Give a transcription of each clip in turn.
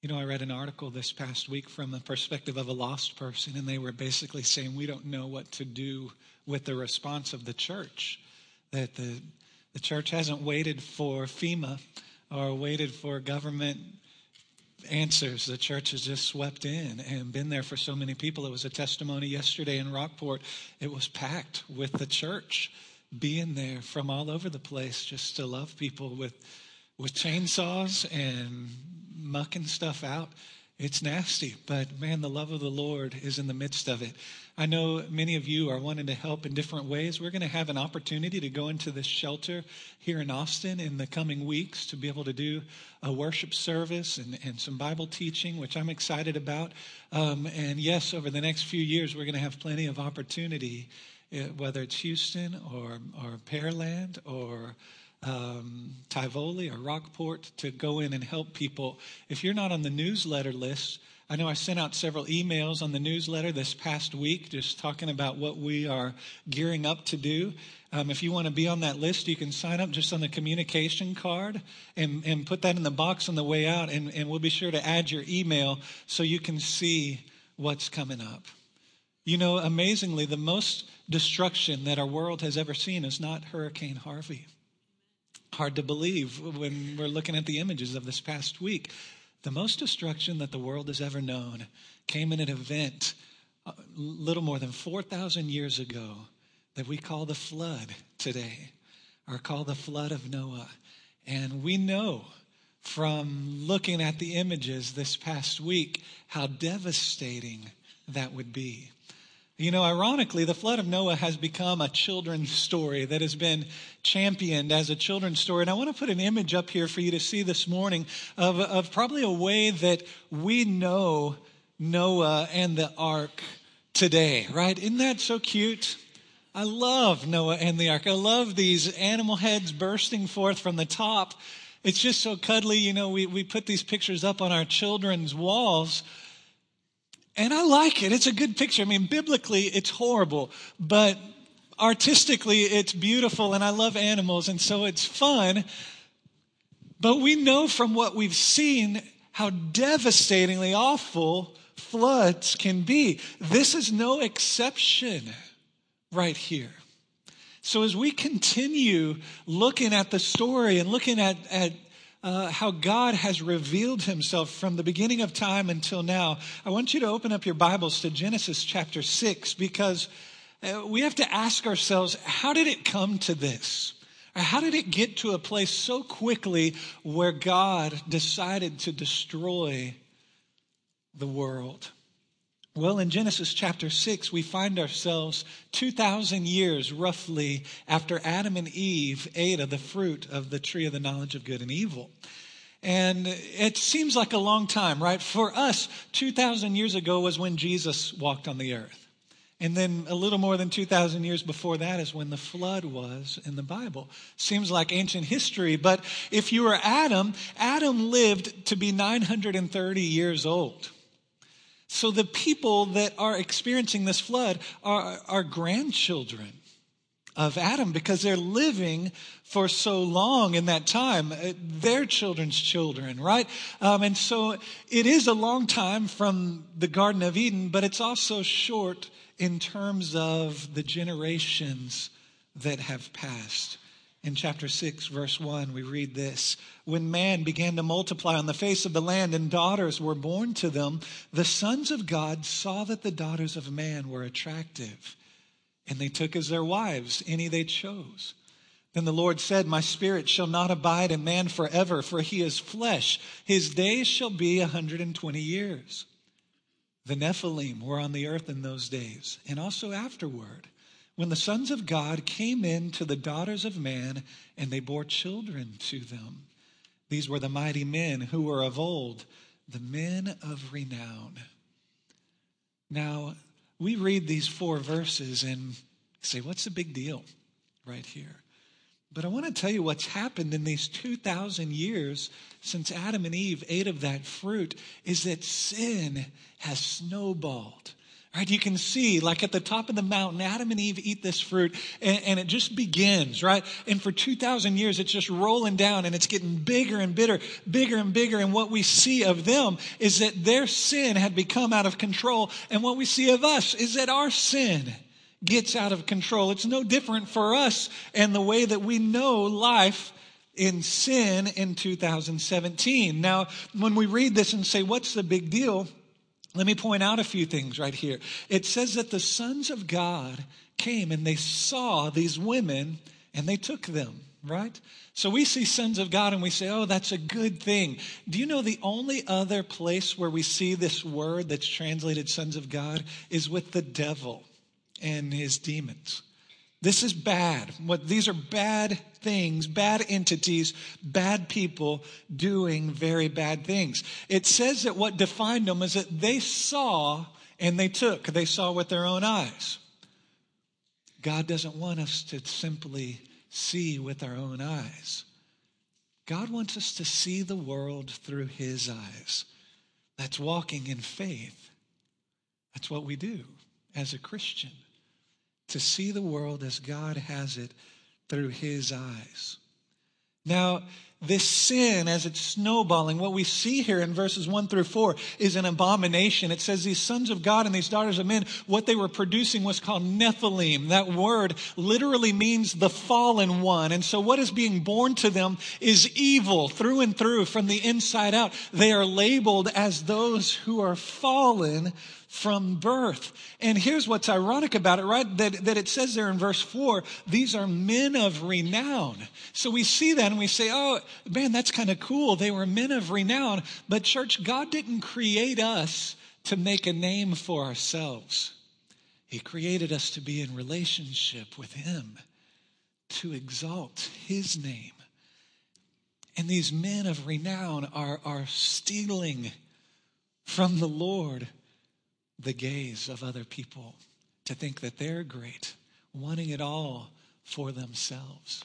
I read an article this past week from the perspective of a lost person, and they were basically saying we don't know what to do with the response of the church, that the church hasn't waited for FEMA or waited for government answers. The church has just swept in and been there for so many people. It was a testimony yesterday in Rockport. It was packed with the church being there from all over the place just to love people with chainsaws and mucking stuff out. It's nasty, but man, the love of the Lord is in the midst of it. I know many of you are wanting to help in different ways. We're going to have an opportunity to go into this shelter here in Austin in the coming weeks to be able to do a worship service and some Bible teaching, which I'm excited about. And yes, over the next few years, we're going to have plenty of opportunity, whether it's Houston or Pearland or Tivoli or Rockport, to go in and help people. If you're not on the newsletter list, I know I sent out several emails on the newsletter this past week just talking about what we are gearing up to do. If you want to be on that list, you can sign up just on the communication card and put that in the box on the way out, and we'll be sure to add your email so you can see what's coming up. Amazingly, the most destruction that our world has ever seen is not Hurricane Harvey. Hard to believe when we're looking at the images of this past week. The most destruction that the world has ever known came in an event a little more than 4,000 years ago that we call the flood today, or call the flood of Noah. And we know from looking at the images this past week how devastating that would be. Ironically, the flood of Noah has become a children's story that has been championed as a children's story. And I want to put an image up here for you to see this morning of probably a way that we know Noah and the ark today, right? Isn't that so cute? I love Noah and the ark. I love these animal heads bursting forth from the top. It's just so cuddly. We put these pictures up on our children's walls. And I like it. It's a good picture. Biblically, it's horrible, but artistically, it's beautiful, and I love animals, and so it's fun. But we know from what we've seen how devastatingly awful floods can be. This is no exception right here. So as we continue looking at the story and looking at how God has revealed himself from the beginning of time until now, I want you to open up your Bibles to Genesis chapter 6, because we have to ask ourselves, how did it come to this? Or how did it get to a place so quickly where God decided to destroy the world? Well, in Genesis chapter 6, we find ourselves 2,000 years roughly after Adam and Eve ate of the fruit of the tree of the knowledge of good and evil. And it seems like a long time, right? For us, 2,000 years ago was when Jesus walked on the earth. And then a little more than 2,000 years before that is when the flood was in the Bible. Seems like ancient history, but if you were Adam lived to be 930 years old. So the people that are experiencing this flood are grandchildren of Adam, because they're living for so long in that time, their children's children, right? And so it is a long time from the Garden of Eden, but it's also short in terms of the generations that have passed. In chapter 6, verse 1, we read this: when man began to multiply on the face of the land and daughters were born to them, the sons of God saw that the daughters of man were attractive, and they took as their wives any they chose. Then the Lord said, my spirit shall not abide in man forever, for he is flesh. His days shall be 120 years. The Nephilim were on the earth in those days, and also afterward, when the sons of God came in to the daughters of man, and they bore children to them. These were the mighty men who were of old, the men of renown. Now, we read these 4 verses and say, what's the big deal right here? But I want to tell you what's happened in these 2,000 years since Adam and Eve ate of that fruit is that sin has snowballed. Right, you can see, like at the top of the mountain, Adam and Eve eat this fruit, and it just begins, right? And for 2,000 years, it's just rolling down, and it's getting bigger and bigger and bigger. And what we see of them is that their sin had become out of control. And what we see of us is that our sin gets out of control. It's no different for us and the way that we know life in sin in 2017. Now, when we read this and say, what's the big deal? Let me point out a few things right here. It says that the sons of God came and they saw these women and they took them, right? So we see sons of God and we say, oh, that's a good thing. Do you know the only other place where we see this word that's translated sons of God is with the devil and his demons? This is bad. These are bad things, bad entities, bad people doing very bad things. It says that what defined them is that they saw and they took. They saw with their own eyes. God doesn't want us to simply see with our own eyes. God wants us to see the world through his eyes. That's walking in faith. That's what we do as a Christian. To see the world as God has it through his eyes. Now, this sin, as it's snowballing, what we see here in verses 1 through 4 is an abomination. It says these sons of God and these daughters of men, what they were producing was called Nephilim. That word literally means the fallen one. And so what is being born to them is evil through and through, from the inside out. They are labeled as those who are fallen from birth. And here's what's ironic about it, right? That it says there in verse 4, these are men of renown. So we see that and we say, oh, man, that's kind of cool. They were men of renown. But church, God didn't create us to make a name for ourselves. He created us to be in relationship with him, to exalt his name. And these men of renown are stealing from the Lord the gaze of other people to think that they're great, wanting it all for themselves.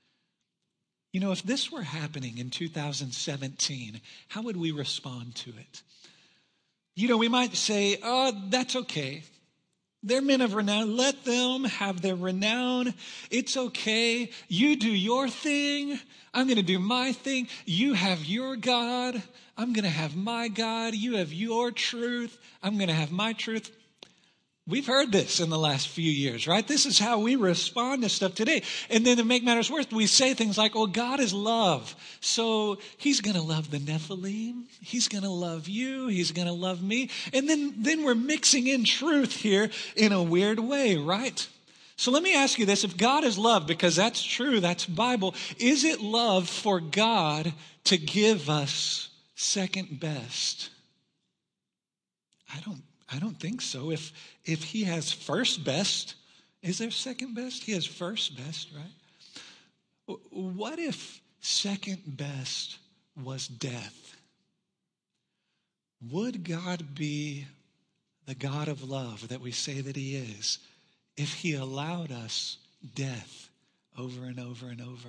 You know, if this were happening in 2017, how would we respond to it? You know, we might say, oh, that's okay. They're men of renown. Let them have their renown. It's okay. You do your thing. I'm going to do my thing. You have your God. I'm going to have my God. You have your truth. I'm going to have my truth. We've heard this in the last few years, right? This is how we respond to stuff today. And then to make matters worse, we say things like, well, God is love. So he's going to love the Nephilim. He's going to love you. He's going to love me. And then we're mixing in truth here in a weird way, right? So let me ask you this. If God is love, because that's true, that's Bible, is it love for God to give us second best? I don't think so. If he has first best, is there second best? He has first best, right? What if second best was death? Would God be the God of love that we say that he is if he allowed us death over and over and over?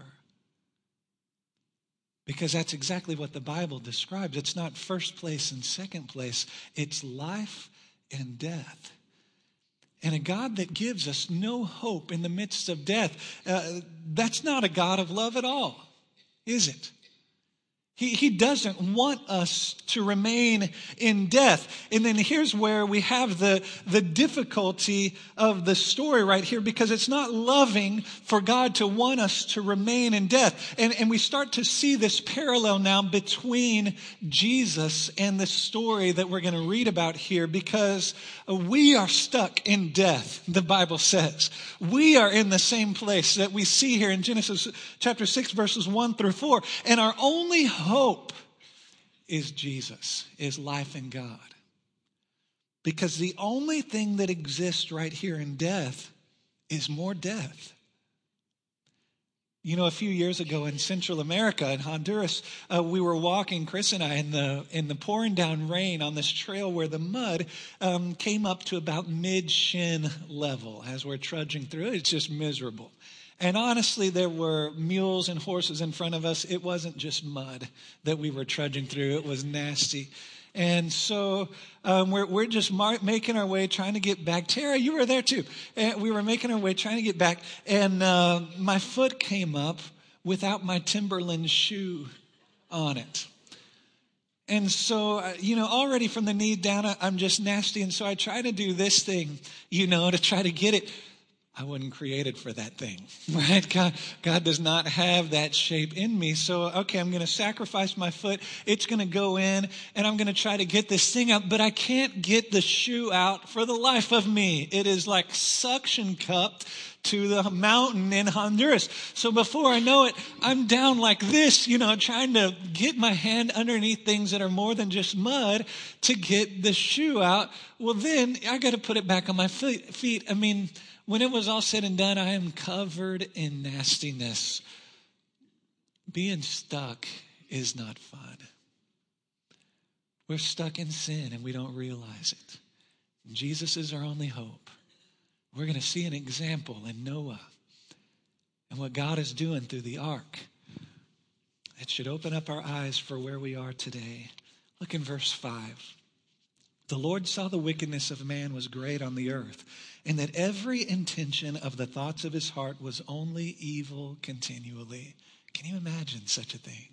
Because that's exactly what the Bible describes. It's not first place and second place. It's life and death. And a God that gives us no hope in the midst of death, that's not a God of love at all, is it? He doesn't want us to remain in death. And then here's where we have the difficulty of the story right here, because it's not loving for God to want us to remain in death. And we start to see this parallel now between Jesus and the story that we're going to read about here, because we are stuck in death, the Bible says. We are in the same place that we see here in Genesis chapter 6, verses 1 through 4. And our only hope is Jesus, is life in God. Because the only thing that exists right here in death is more death. You know, a few years ago in Central America, in Honduras, we were walking, Chris and I, in the pouring down rain on this trail where the mud came up to about mid-shin level as we're trudging through it. It's just miserable. And honestly, there were mules and horses in front of us. It wasn't just mud that we were trudging through. It was nasty. And so we're just making our way, trying to get back. Tara, you were there too. And we were making our way, trying to get back. And my foot came up without my Timberland shoe on it. And so, already from the knee down, I'm just nasty. And so I try to do this thing, to try to get it. I wasn't created for that thing, right? God does not have that shape in me. So, okay, I'm going to sacrifice my foot. It's going to go in, and I'm going to try to get this thing out. But I can't get the shoe out for the life of me. It is like suction cupped to the mountain in Honduras. So before I know it, I'm down like this, trying to get my hand underneath things that are more than just mud to get the shoe out. Well, then I got to put it back on my feet. I mean, when it was all said and done, I am covered in nastiness. Being stuck is not fun. We're stuck in sin and we don't realize it. Jesus is our only hope. We're going to see an example in Noah and what God is doing through the ark. It should open up our eyes for where we are today. Look in verse 5. The Lord saw the wickedness of man was great on the earth, and that every intention of the thoughts of his heart was only evil continually. Can you imagine such a thing?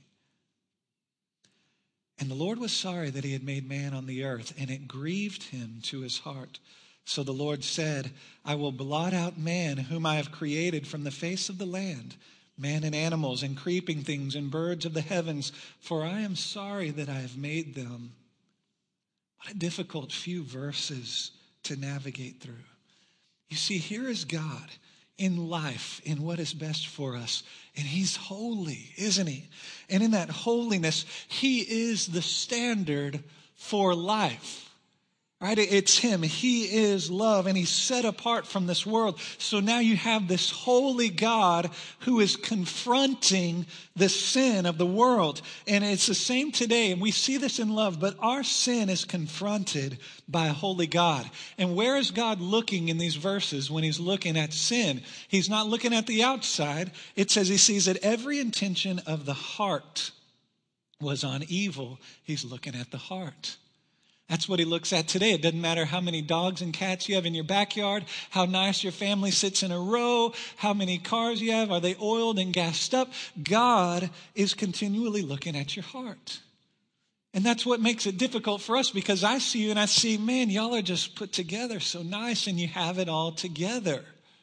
And the Lord was sorry that he had made man on the earth, and it grieved him to his heart. So the Lord said, I will blot out man whom I have created from the face of the land, man and animals and creeping things and birds of the heavens, for I am sorry that I have made them. What a difficult few verses to navigate through. You see, here is God in life, in what is best for us. And he's holy, isn't he? And in that holiness, he is the standard for life. Right? It's him. He is love, and he's set apart from this world. So now you have this holy God who is confronting the sin of the world. And it's the same today, and we see this in love, but our sin is confronted by a holy God. And where is God looking in these verses when he's looking at sin? He's not looking at the outside. It says he sees that every intention of the heart was on evil. He's looking at the heart. That's what he looks at today. It doesn't matter how many dogs and cats you have in your backyard, how nice your family sits in a row, how many cars you have, are they oiled and gassed up? God is continually looking at your heart. And that's what makes it difficult for us, because I see you and I see, man, y'all are just put together so nice and you have it all together.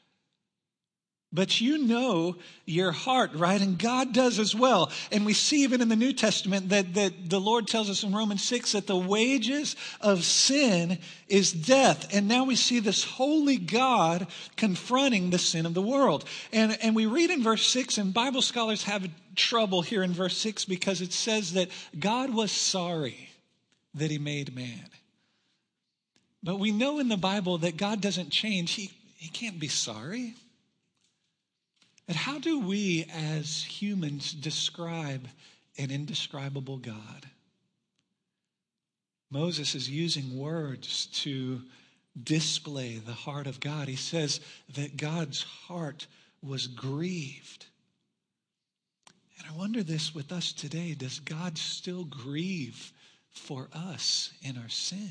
But you know your heart, right? And God does as well. And we see even in the New Testament that the Lord tells us in Romans 6 that the wages of sin is death. And now we see this holy God confronting the sin of the world. And we read in verse 6, and Bible scholars have trouble here in verse 6 because it says that God was sorry that he made man. But we know in the Bible that God doesn't change. He can't be sorry. And how do we as humans describe an indescribable God? Moses is using words to display the heart of God. He says that God's heart was grieved. And I wonder this with us today, does God still grieve for us in our sin?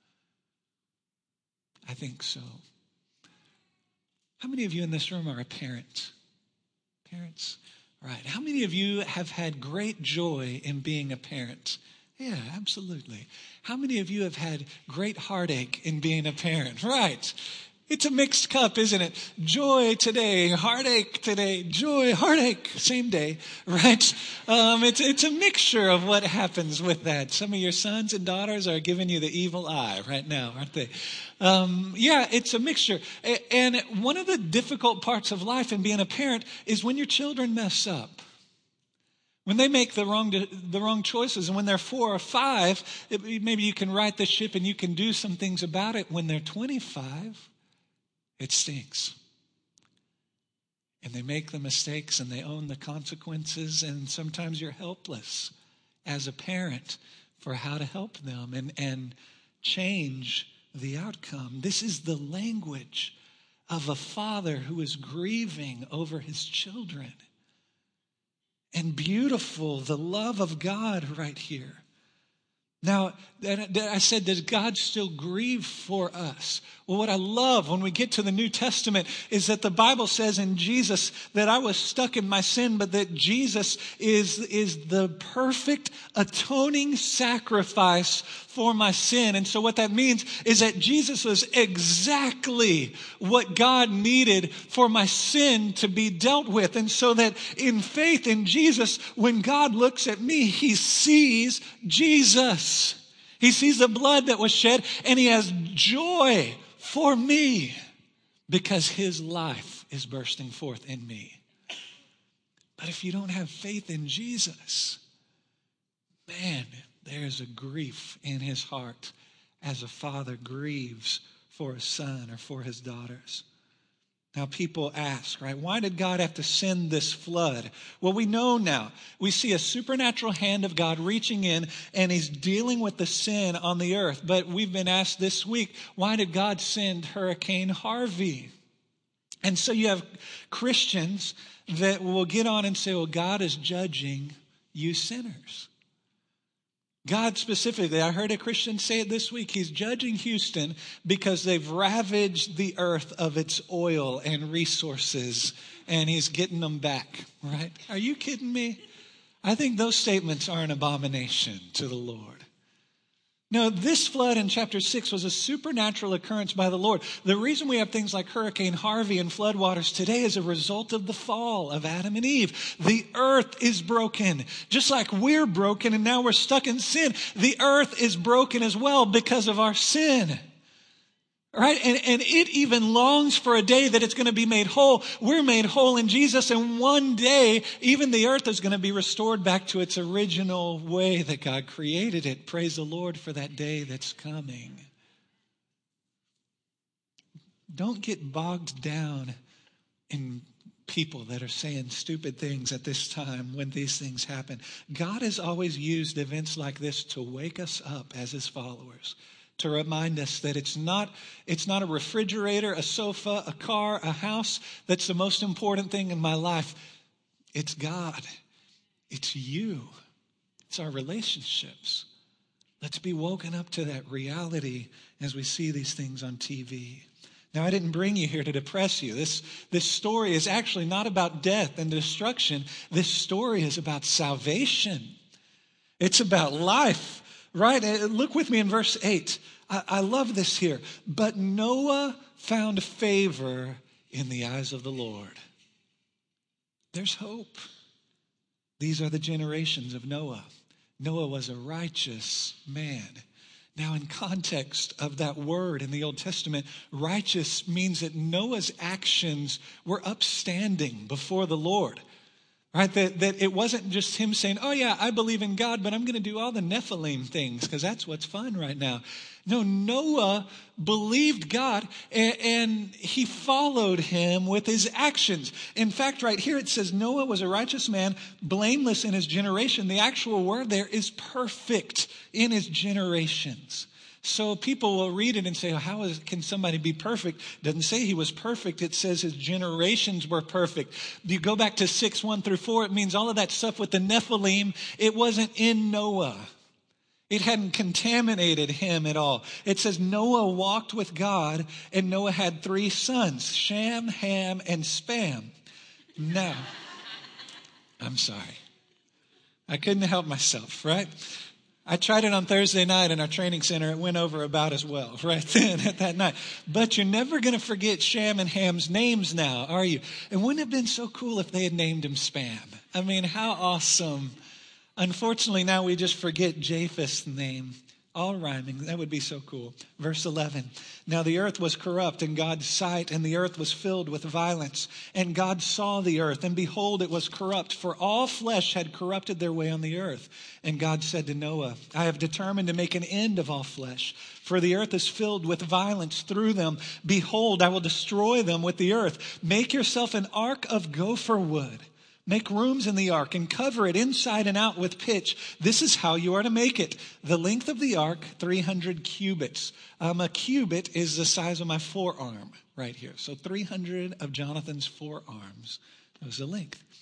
I think so. How many of you in this room are a parent? Parents? Right. How many of you have had great joy in being a parent? Yeah, absolutely. How many of you have had great heartache in being a parent? Right. It's a mixed cup, isn't it? Joy today, heartache today, joy, heartache, same day, right? It's a mixture of what happens with that. Some of your sons and daughters are giving you the evil eye right now, aren't they? Yeah, it's a mixture. And one of the difficult parts of life in being a parent is when your children mess up. When they make the wrong choices, and when they're 4 or 5, maybe you can right the ship and you can do some things about it. When they're 25, it stinks. And they make the mistakes and they own the consequences, and sometimes you're helpless as a parent for how to help them and change the outcome. This is the language of a father who is grieving over his children. And beautiful, the love of God right here. Now, I said, does God still grieve for us? Well, what I love when we get to the New Testament is that the Bible says in Jesus that I was stuck in my sin, but that Jesus is the perfect atoning sacrifice for my sin. And so what that means is that Jesus was exactly what God needed for my sin to be dealt with. And so that in faith in Jesus, when God looks at me, he sees Jesus. He sees the blood that was shed, and he has joy for me because his life is bursting forth in me. But if you don't have faith in Jesus, man, there's a grief in his heart as a father grieves for a son or for his daughters. Now, people ask, right, why did God have to send this flood? Well, we know now. We see a supernatural hand of God reaching in, and he's dealing with the sin on the earth. But we've been asked this week, why did God send Hurricane Harvey? And so you have Christians that will get on and say, well, God is judging you sinners. God specifically, I heard a Christian say it this week, he's judging Houston because they've ravaged the earth of its oil and resources, and he's getting them back, right? Are you kidding me? I think those statements are an abomination to the Lord. No, this flood in chapter 6 was a supernatural occurrence by the Lord. The reason we have things like Hurricane Harvey and floodwaters today is a result of the fall of Adam and Eve. The earth is broken. Just like we're broken and now we're stuck in sin, the earth is broken as well because of our sin. Right? And it even longs for a day that it's going to be made whole. We're made whole in Jesus, and one day, even the earth is going to be restored back to its original way that God created it. Praise the Lord for that day that's coming. Don't get bogged down in people that are saying stupid things at this time when these things happen. God has always used events like this to wake us up as his followers, to remind us that it's not a refrigerator, a sofa, a car, a house that's the most important thing in my life. It's God. It's you. It's our relationships. Let's be woken up to that reality as we see these things on TV. Now, I didn't bring you here to depress you. This story is actually not about death and destruction. This story is about salvation. It's about life. Right? Look with me in verse 8. I love this here. But Noah found favor in the eyes of the Lord. There's hope. These are the generations of Noah. Noah was a righteous man. Now, in context of that word in the Old Testament, righteous means that Noah's actions were upstanding before the Lord. Right? That it wasn't just him saying, oh yeah, I believe in God, but I'm going to do all the Nephilim things because that's what's fun right now. No, Noah believed God and he followed him with his actions. In fact, right here it says Noah was a righteous man, blameless in his generation. The actual word there is perfect in his generations. So people will read it and say, can somebody be perfect? It doesn't say he was perfect. It says his generations were perfect. You go back to 6:1-4, it means all of that stuff with the Nephilim, it wasn't in Noah. It hadn't contaminated him at all. It says Noah walked with God, and Noah had 3 sons, Shem, Ham, and Spam. Now, I'm sorry. I couldn't help myself, right? I tried it on Thursday night in our training center. It went over about as well right then at that night. But you're never going to forget Shem and Ham's names now, are you? And wouldn't it have been so cool if they had named him Spam? I mean, how awesome. Unfortunately, now we just forget Japheth's name. All rhyming. That would be so cool. Verse 11. Now the earth was corrupt in God's sight, and the earth was filled with violence. And God saw the earth, and behold, it was corrupt, for all flesh had corrupted their way on the earth. And God said to Noah, I have determined to make an end of all flesh, for the earth is filled with violence through them. Behold, I will destroy them with the earth. Make yourself an ark of gopher wood. Make rooms in the ark and cover it inside and out with pitch. This is how you are to make it. The length of the ark, 300 cubits. A cubit is the size of my forearm right here. So 300 of Jonathan's forearms was the length.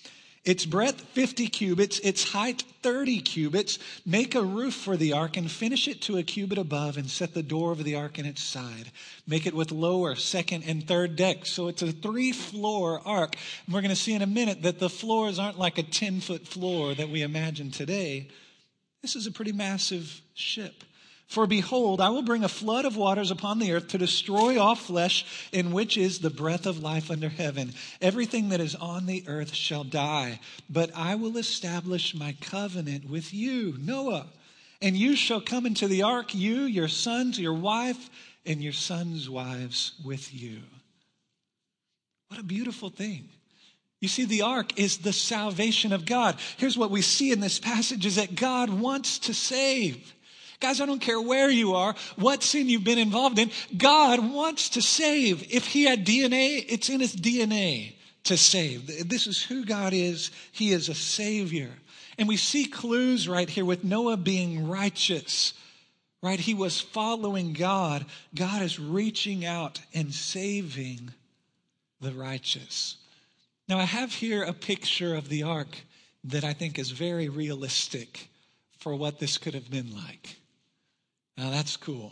Its breadth 50 cubits, its height 30 cubits. Make a roof for the ark and finish it to a cubit above and set the door of the ark in its side. Make it with lower, second, and third decks. So it's a 3-floor ark. And we're going to see in a minute that the floors aren't like a 10-foot floor that we imagine today. This is a pretty massive ship. For behold, I will bring a flood of waters upon the earth to destroy all flesh, in which is the breath of life under heaven. Everything that is on the earth shall die. But I will establish my covenant with you, Noah. And you shall come into the ark, you, your sons, your wife, and your sons' wives with you. What a beautiful thing. You see, the ark is the salvation of God. Here's what we see in this passage is that God wants to save. Guys, I don't care where you are, what sin you've been involved in, God wants to save. If he had DNA, it's in his DNA to save. This is who God is. He is a savior. And we see clues right here with Noah being righteous, right? He was following God. God is reaching out and saving the righteous. Now, I have here a picture of the ark that I think is very realistic for what this could have been like. Now, that's cool.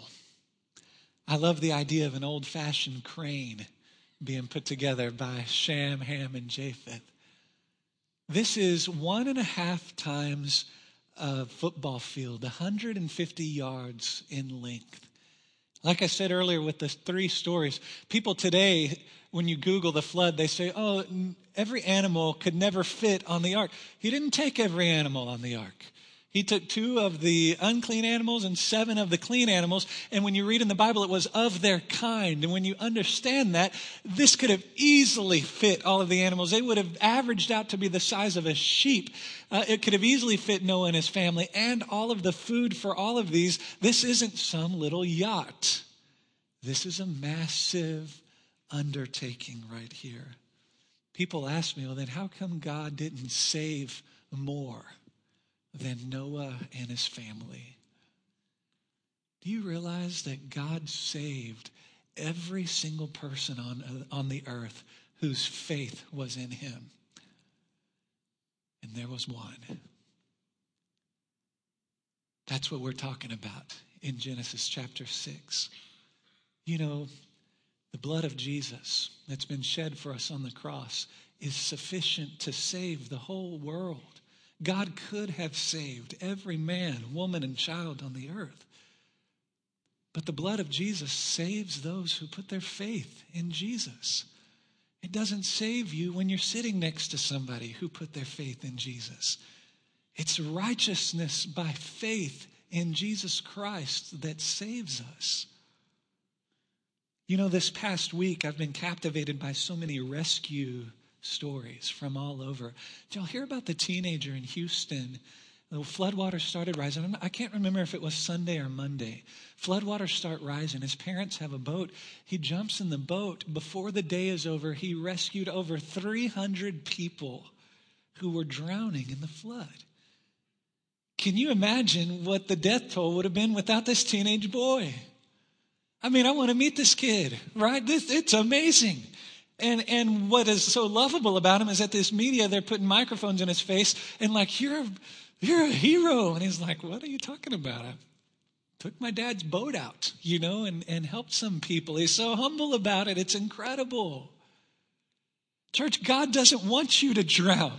I love the idea of an old-fashioned crane being put together by Shem, Ham, and Japheth. This is 1.5 times a football field, 150 yards in length. Like I said earlier with the 3 stories, people today, when you Google the flood, they say, oh, every animal could never fit on the ark. He didn't take every animal on the ark. He took 2 of the unclean animals and 7 of the clean animals. And when you read in the Bible, it was of their kind. And when you understand that, this could have easily fit all of the animals. They would have averaged out to be the size of a sheep. It could have easily fit Noah and his family and all of the food for all of these. This isn't some little yacht. This is a massive undertaking right here. People ask me, well, then how come God didn't save more than Noah and his family? Do you realize that God saved every single person on the earth whose faith was in him? And there was one. That's what we're talking about in Genesis chapter 6. You know, the blood of Jesus that's been shed for us on the cross is sufficient to save the whole world. God could have saved every man, woman, and child on the earth. But the blood of Jesus saves those who put their faith in Jesus. It doesn't save you when you're sitting next to somebody who put their faith in Jesus. It's righteousness by faith in Jesus Christ that saves us. You know, this past week, I've been captivated by so many rescue stories from all over. Did y'all hear about the teenager in Houston? The floodwaters started rising. I can't remember if it was Sunday or Monday. Floodwaters start rising. His parents have a boat. He jumps in the boat. Before the day is over, he rescued over 300 people who were drowning in the flood. Can you imagine what the death toll would have been without this teenage boy? I mean, I want to meet this kid, right? It's amazing. And what is so lovable about him is that this media, they're putting microphones in his face and like, you're a hero. And he's like, what are you talking about? I took my dad's boat out, and helped some people. He's so humble about it. It's incredible. Church, God doesn't want you to drown.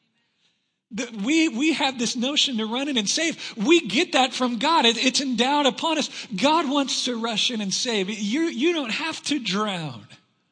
We have this notion to run in and save. We get that from God. It's endowed upon us. God wants to rush in and save. You don't have to drown.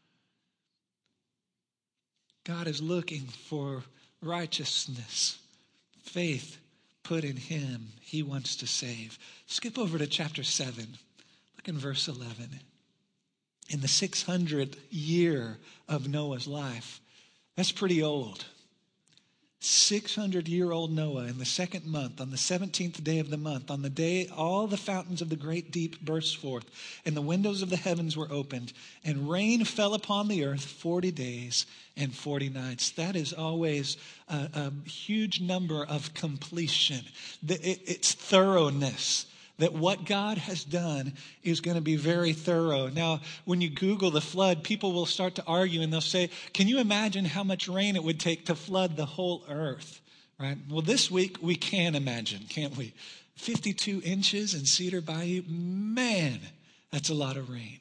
God is looking for righteousness, faith put in him. He wants to save. Skip over to chapter 7. Look in verse 11. In the 600th year of Noah's life, that's pretty old. 600-year-old Noah, in the 2nd month, on the 17th day of the month, on the day all the fountains of the great deep burst forth, and the windows of the heavens were opened, and rain fell upon the earth 40 days and 40 nights. That is always a huge number of completion. It's thoroughness. that what God has done is going to be very thorough. Now, when you Google the flood, people will start to argue and they'll say, can you imagine how much rain it would take to flood the whole earth? Right? Well, this week we can imagine, can't we? 52 inches in Cedar Bayou. Man, that's a lot of rain.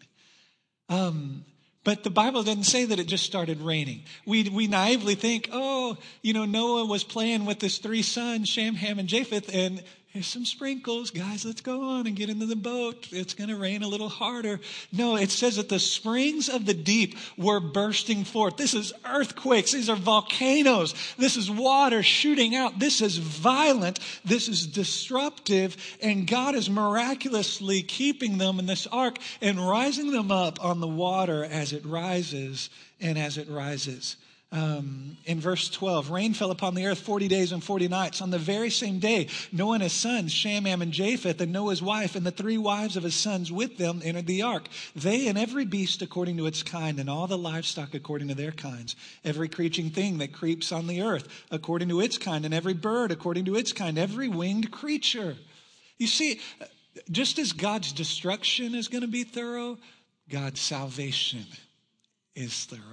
But the Bible doesn't say that it just started raining. We naively think, Noah was playing with his 3 sons, Shem, Ham, and Japheth, and here's some sprinkles. Guys, let's go on and get into the boat. It's going to rain a little harder. No, it says that the springs of the deep were bursting forth. This is earthquakes. These are volcanoes. This is water shooting out. This is violent. This is disruptive. And God is miraculously keeping them in this ark and rising them up on the water as it rises and as it rises. In verse 12, rain fell upon the earth 40 days and 40 nights. On the very same day, Noah and his sons, Shem, Ham, and Japheth, and Noah's wife, and the 3 wives of his sons with them entered the ark. They and every beast according to its kind, and all the livestock according to their kinds. Every creeping thing that creeps on the earth according to its kind, and every bird according to its kind, every winged creature. You see, just as God's destruction is going to be thorough, God's salvation is thorough.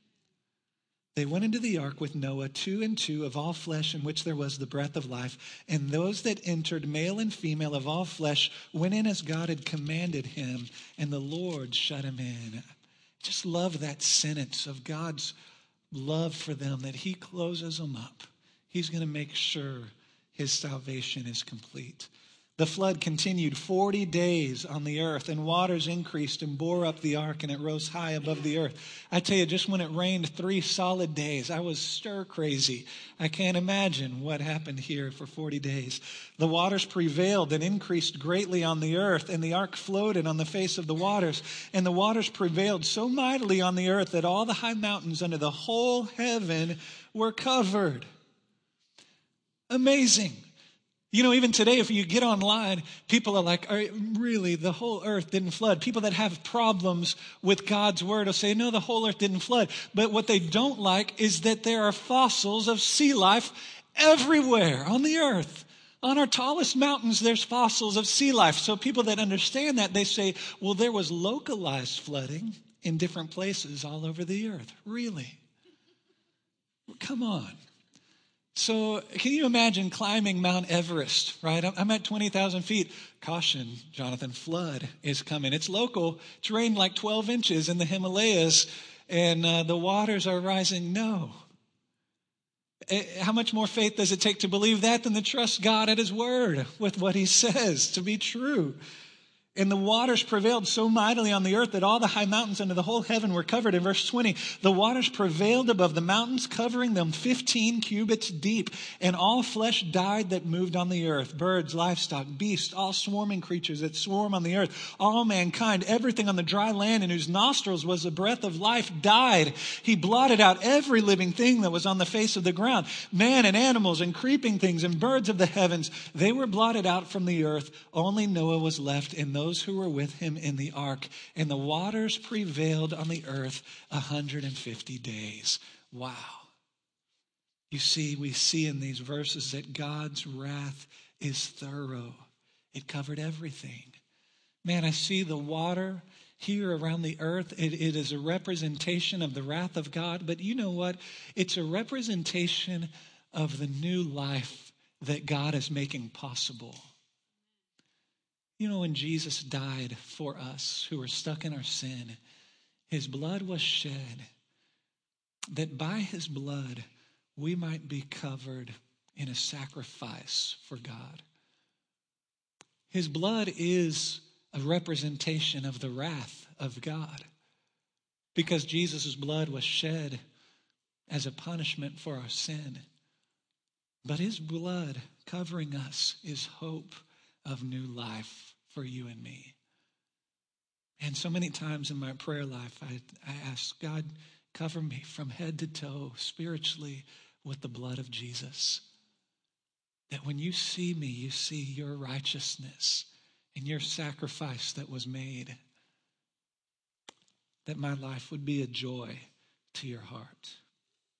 They went into the ark with Noah, 2 and 2 of all flesh in which there was the breath of life. And those that entered, male and female of all flesh, went in as God had commanded him, and the Lord shut him in. Just love that sentence of God's love for them, that he closes them up. He's going to make sure his salvation is complete. The flood continued 40 days on the earth, and waters increased and bore up the ark, and it rose high above the earth. I tell you, just when it rained 3 solid days, I was stir crazy. I can't imagine what happened here for 40 days. The waters prevailed and increased greatly on the earth, and the ark floated on the face of the waters. And the waters prevailed so mightily on the earth that all the high mountains under the whole heaven were covered. Amazing. You know, even today, if you get online, people are like, really, the whole earth didn't flood. People that have problems with God's word will say, no, the whole earth didn't flood. But what they don't like is that there are fossils of sea life everywhere on the earth. On our tallest mountains, there's fossils of sea life. So people that understand that, they say, well, there was localized flooding in different places all over the earth. Really? Come on. So can you imagine climbing Mount Everest, right? I'm at 20,000 feet. Caution, Jonathan, flood is coming. It's local. It's rained like 12 inches in the Himalayas, and the waters are rising. No. How much more faith does it take to believe that than to trust God at his word with what he says to be true? And the waters prevailed so mightily on the earth that all the high mountains under the whole heaven were covered. In verse 20, the waters prevailed above the mountains, covering them 15 cubits deep. And all flesh died that moved on the earth. Birds, livestock, beasts, all swarming creatures that swarm on the earth. All mankind, everything on the dry land in whose nostrils was the breath of life died. He blotted out every living thing that was on the face of the ground. Man and animals and creeping things and birds of the heavens, they were blotted out from the earth. Only Noah was left in those who were with him in the ark, and the waters prevailed on the earth 150 days. Wow. You see, we see in these verses that God's wrath is thorough. It covered everything. Man, I see the water here around the earth. It is a representation of the wrath of God, but you know what? It's a representation of the new life that God is making possible. You know, when Jesus died for us who were stuck in our sin, his blood was shed, that by his blood we might be covered in a sacrifice for God. His blood is a representation of the wrath of God, because Jesus' blood was shed as a punishment for our sin. But his blood covering us is hope of new life for you and me. And so many times in my prayer life, I ask, God, cover me from head to toe spiritually with the blood of Jesus. That when you see me, you see your righteousness and your sacrifice that was made. That my life would be a joy to your heart.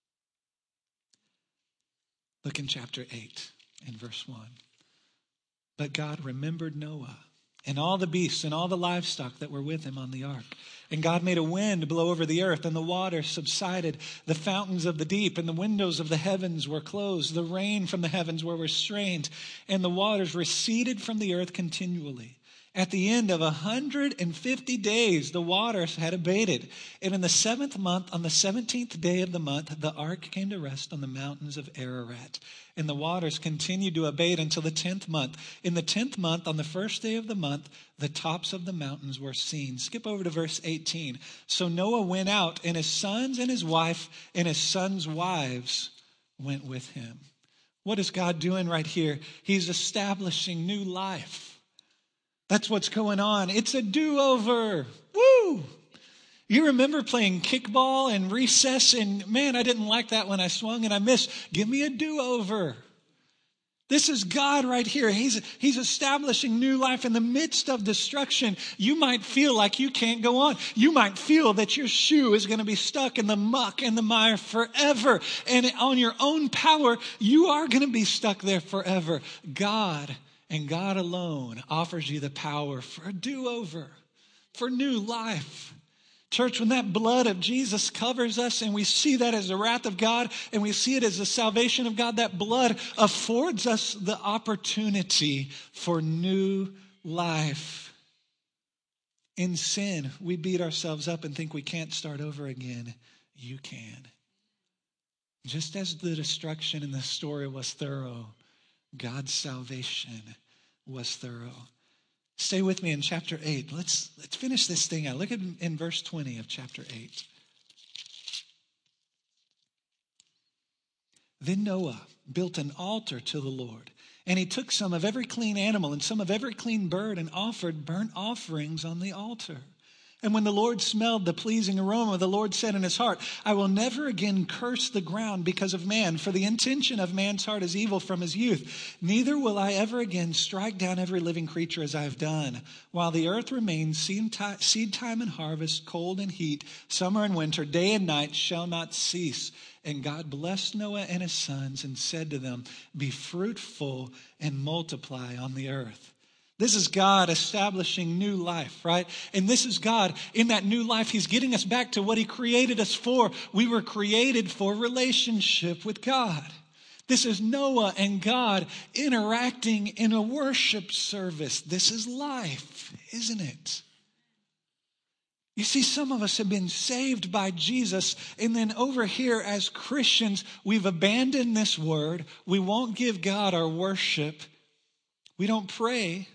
Look in chapter 8 and verse 1. But God remembered Noah and all the beasts and all the livestock that were with him on the ark. And God made a wind blow over the earth, and the water subsided. The fountains of the deep and the windows of the heavens were closed. The rain from the heavens were restrained, and the waters receded from the earth continually. At the end of 150 days, the waters had abated. And in the 7th month, on the 17th day of the month, the ark came to rest on the mountains of Ararat. And the waters continued to abate until the 10th month. In the 10th month, on the first day of the month, the tops of the mountains were seen. Skip over to verse 18. So Noah went out, and his sons and his wife and his sons' wives went with him. What is God doing right here? He's establishing new life. That's what's going on. It's a do-over. Woo! You remember playing kickball and recess, and man, I didn't like that when I swung and I missed. Give me a do-over. This is God right here. He's establishing new life in the midst of destruction. You might feel like you can't go on. You might feel that your shoe is going to be stuck in the muck and the mire forever. And on your own power, you are going to be stuck there forever. God and God alone offers you the power for a do-over, for new life. Church, when that blood of Jesus covers us and we see that as the wrath of God and we see it as the salvation of God, that blood affords us the opportunity for new life. In sin, we beat ourselves up and think we can't start over again. You can. Just as the destruction in the story was thorough, God's salvation was thorough. Stay with me in chapter 8. Let's finish this thing out. Look at in verse 20 of chapter 8. Then Noah built an altar to the Lord, and he took some of every clean animal and some of every clean bird and offered burnt offerings on the altar. And when the Lord smelled the pleasing aroma, the Lord said in his heart, I will never again curse the ground because of man, for the intention of man's heart is evil from his youth. Neither will I ever again strike down every living creature as I have done. While the earth remains, seed time and harvest, cold and heat, summer and winter, day and night shall not cease. And God blessed Noah and his sons and said to them, be fruitful and multiply on the earth. This is God establishing new life, right? And this is God, in that new life, he's getting us back to what he created us for. We were created for relationship with God. This is Noah and God interacting in a worship service. This is life, isn't it? You see, some of us have been saved by Jesus, and then over here as Christians, we've abandoned this word. We won't give God our worship. We don't pray.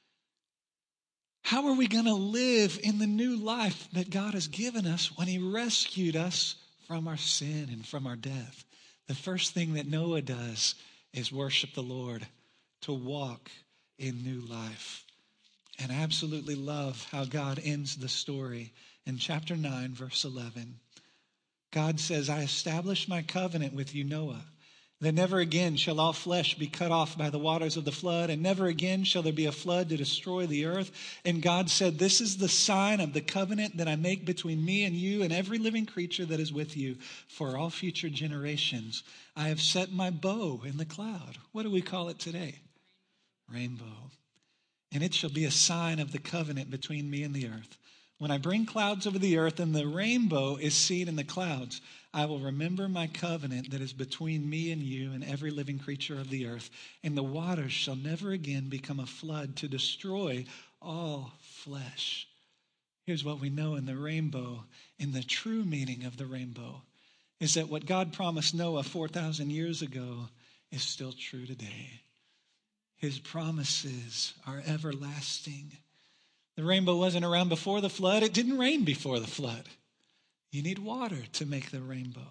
How are we going to live in the new life that God has given us when he rescued us from our sin and from our death? The first thing that Noah does is worship the Lord, to walk in new life. And I absolutely love how God ends the story in chapter 9, verse 11. God says, I establish my covenant with you, Noah, that never again shall all flesh be cut off by the waters of the flood, and never again shall there be a flood to destroy the earth. And God said, this is the sign of the covenant that I make between me and you and every living creature that is with you for all future generations. I have set my bow in the cloud. What do we call it today? Rainbow. And it shall be a sign of the covenant between me and the earth. When I bring clouds over the earth and the rainbow is seen in the clouds, I will remember my covenant that is between me and you and every living creature of the earth. And the waters shall never again become a flood to destroy all flesh. Here's what we know in the rainbow, in the true meaning of the rainbow, is that what God promised Noah 4,000 years ago is still true today. His promises are everlasting. The rainbow wasn't around before the flood. It didn't rain before the flood. You need water to make the rainbow.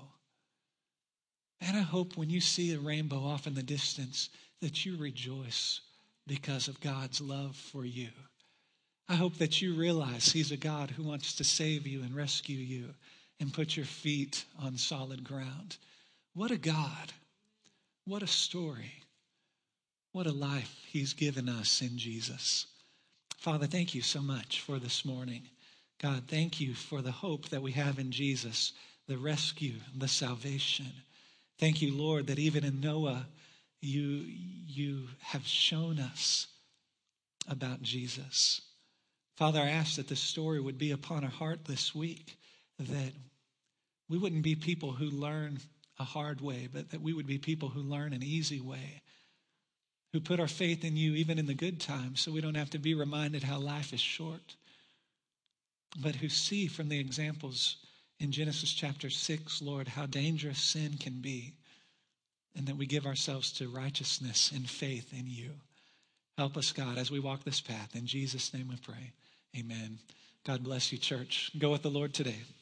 And I hope when you see a rainbow off in the distance that you rejoice because of God's love for you. I hope that you realize he's a God who wants to save you and rescue you and put your feet on solid ground. What a God. What a story. What a life he's given us in Jesus. Father, thank you so much for this morning. God, thank you for the hope that we have in Jesus, the rescue, the salvation. Thank you, Lord, that even in Noah, you have shown us about Jesus. Father, I ask that this story would be upon our heart this week, that we wouldn't be people who learn a hard way, but that we would be people who learn an easy way, who put our faith in you even in the good times so we don't have to be reminded how life is short, but who see from the examples in Genesis chapter 6, Lord, how dangerous sin can be, and that we give ourselves to righteousness and faith in you. Help us, God, as we walk this path. In Jesus' name we pray. Amen. God bless you, church. Go with the Lord today.